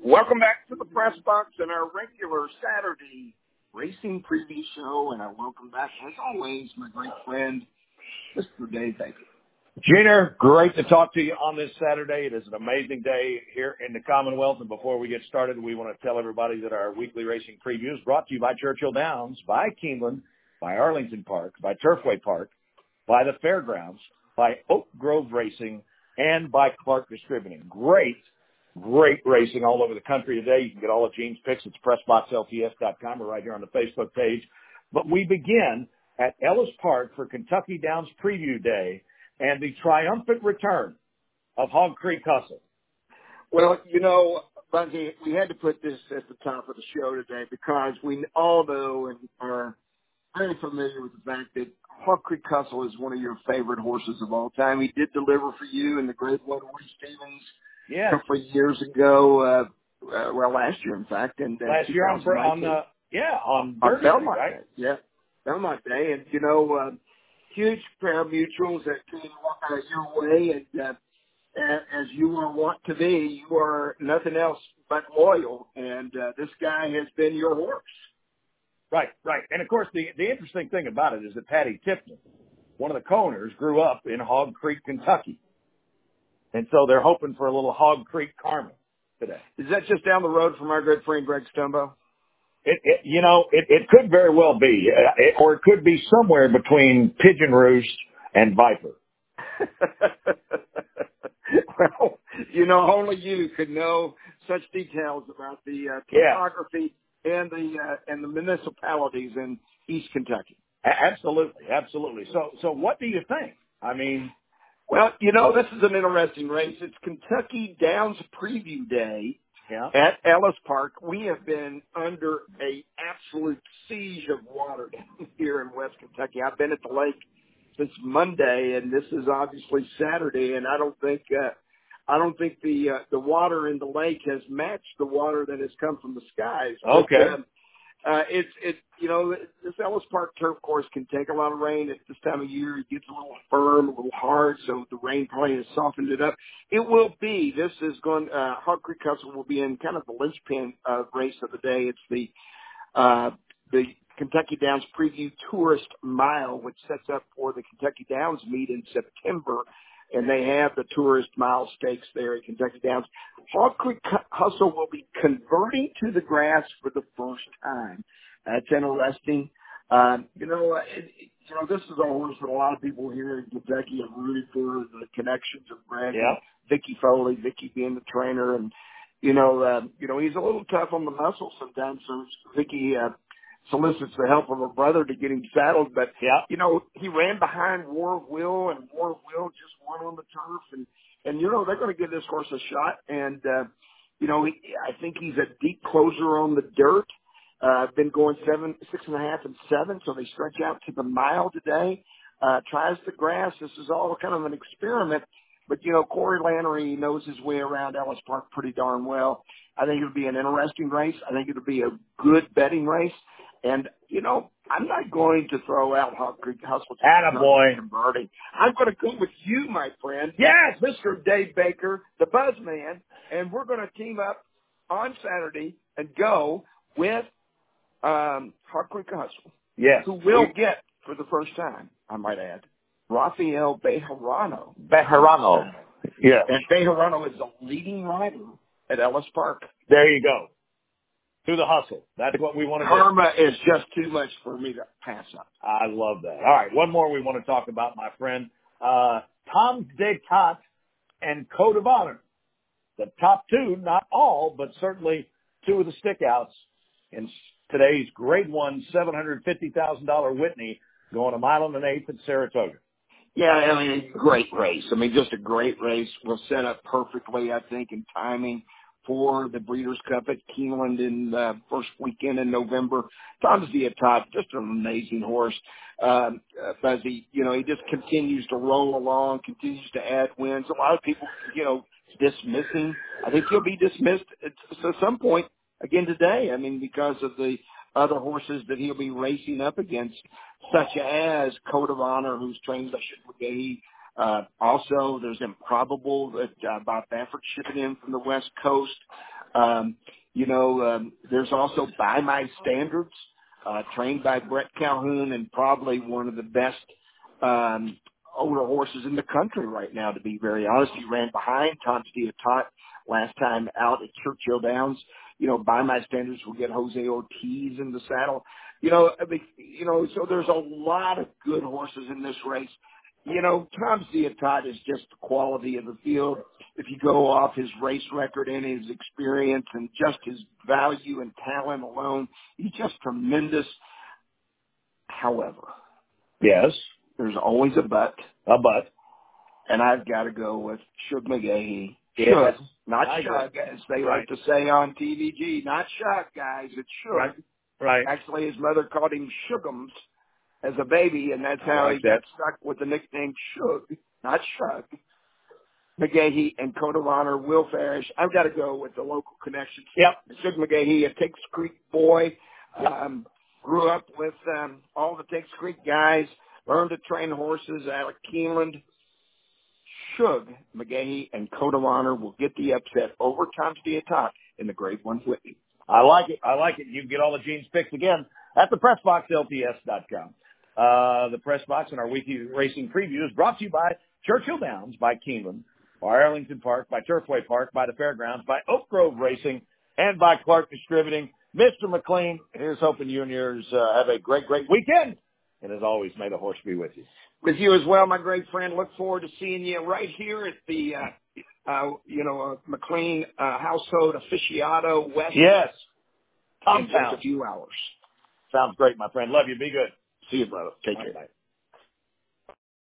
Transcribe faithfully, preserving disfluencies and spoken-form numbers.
Welcome back to the Press Box and our regular Saturday racing preview show, and I welcome back, as always, my great friend, Mister Dave Baker. Junior, great to talk to you on this Saturday. It is an amazing day here in the Commonwealth, and before we get started, we want to tell everybody that our weekly racing preview is brought to you by Churchill Downs, by Keeneland, by Arlington Park, by Turfway Park, by the Fairgrounds, by Oak Grove Racing, and by Clark Distributing. Great, great racing all over the country today. You can get all of Gene's picks at press box L T S dot com or right here on the Facebook page. But we begin at Ellis Park for Kentucky Downs Preview Day and the triumphant return of Hog Creek Hustle. Well, you know, Bunty, we had to put this at the top of the show today because we all know and are very familiar with the fact that Hog Creek Hustle is one of your favorite horses of all time. He did deliver for you in the Great One Woody Stevens yes. a couple of years ago, uh, uh, well, last year, in fact. And, uh, last year on, on uh, yeah, on, on Derby Belmont Day, right? Day. Yeah, Belmont Day. And, you know, uh, huge pair of mutuals that came uh, your way, and uh, as you are wont to be, you are nothing else but loyal, and uh, this guy has been your horse. Right, right. And, of course, the, the interesting thing about it is that Patty Tipton, one of the co-owners, grew up in Hog Creek, Kentucky. And so they're hoping for a little Hog Creek karma today. Is that just down the road from our good friend Greg Stumbo? It, it, you know, it, it could very well be, uh, it, or it could be somewhere between Pigeon Roost and Viper. Well, you know, only you could know such details about the uh, topography yeah. and the uh, and the municipalities in East Kentucky. A- absolutely, absolutely. So, so what do you think? I mean, well, you know, this is an interesting race. It's Kentucky Downs Preview Day. Yeah. At Ellis Park. We have been under a absolute siege of water here in West Kentucky. I've been at the lake since Monday, and this is obviously Saturday, and I don't think uh, I don't think the uh, the water in the lake has matched the water that has come from the skies. Okay. But, um, uh, it's it's you know this Ellis Park turf course can take a lot of rain at this time of year. It gets a little firm, a little hard, so the rain probably has softened it up. It will be. This is going. Uh, Hog Creek Hustle will be in kind of the linchpin uh, race of the day. It's the uh, the Kentucky Downs Preview Tourist Mile, which sets up for the Kentucky Downs meet in September. And they have the Tourist Mile Stakes there at Kentucky Downs. Hog Creek Hustle will be converting to the grass for the first time. That's interesting. Um, you know, it, you know, this is a horse that a lot of people here in Kentucky have rooted for, the connections of Greg yeah. and Vicky Foley, Vicky being the trainer. And, you know, uh, you know, he's a little tough on the muscle sometimes. So Vicky, uh, solicits the help of her brother to get him saddled, but yeah. you know, he ran behind War of Will, and War of Will just won on the turf, and and you know they're going to give this horse a shot, and uh, you know, he, I think he's a deep closer on the dirt. Uh, been going seven, six and a half, and seven, so they stretch out to the mile today. Uh, tries the grass. This is all kind of an experiment, but you know, Corey Lannery knows his way around Ellis Park pretty darn well. I think it'll be an interesting race. I think it'll be a good betting race. And, you know, I'm not going to throw out Hog Creek Hustle. Attaboy. Converting. I'm going to go with you, my friend. Yes. Mister Dave Baker, the Buzzman, and we're going to team up on Saturday and go with um, Hog Creek Hustle. Yes. Who will get, for the first time, I might add, Rafael Bejarano. Bejarano. Yeah. And Bejarano is the leading rider at Ellis Park. There you go. To the hustle. That's what we want to do. Karma is just too much for me to pass up. I love that. All right, one more we want to talk about, my friend. Uh, Tom Descartes and Code of Honor. The top two, not all, but certainly two of the stickouts in today's Grade One seven hundred fifty thousand dollars Whitney going a mile and an eighth at Saratoga. Yeah, I mean, great race. I mean, just a great race. We'll set up perfectly, I think, in timing for the Breeders' Cup at Keeneland in the uh, first weekend in November. Tom's Descartes, just an amazing horse. Um, uh, Buzzy, you know, he just continues to roll along, continues to add wins. A lot of people, you know, dismissing. I think he'll be dismissed at, at some point again today. I mean, because of the other horses that he'll be racing up against, such as Code of Honor, who's trained by Chip McGahee. Uh, also, there's Improbable that uh, Bob Baffert shipping in from the West Coast. Um, you know, um, there's also By My Standards, uh, trained by Brett Calhoun, and probably one of the best um, older horses in the country right now, to be very honest. He ran behind Tom's Diotot last time out at Churchill Downs. You know, By My Standards will get Jose Ortiz in the saddle. You know, I mean, you know, so there's a lot of good horses in this race. You know, Tom's Diotot is just the quality of the field. If you go off his race record and his experience and just his value and talent alone, he's just tremendous. However, yes, there's always a but. A but. And I've got to go with Shug McGaughey. Yes. Shug, not I Shug, agree. as they Right. like to say on T V G. Not Shug, guys. It's Shug. Right. Right. Actually, his mother called him Shugums as a baby, and that's I how like he got that. stuck with the nickname Shug, not Shug. McGaughey and Code of Honor, Will Farish. I've got to go with the local connections. Yep. Shug McGaughey, a Takes Creek boy, Yep. um, grew up with um, all the Takes Creek guys, learned to train horses out of Keeneland. Shug McGaughey and Code of Honor will get the upset over Tom's Diotot in the Grade One Whitney. I like it. I like it. You can get all the Gene's picks again at the press box L T S dot com. Uh, the Press Box and our weekly racing preview is brought to you by Churchill Downs, by Keeneland, by Arlington Park, by Turfway Park, by the Fairgrounds, by Oak Grove Racing, and by Clark Distributing. Mister McLean, here's hoping you and yours uh, have a great, great weekend. And as always, may the horse be with you. With you as well, my great friend. Look forward to seeing you right here at the, uh, uh, you know, uh, McLean uh, Household Aficionado West. Yes. In just a few hours. Sounds great, my friend. Love you. Be good. See you, brother. Take All care. right, bye.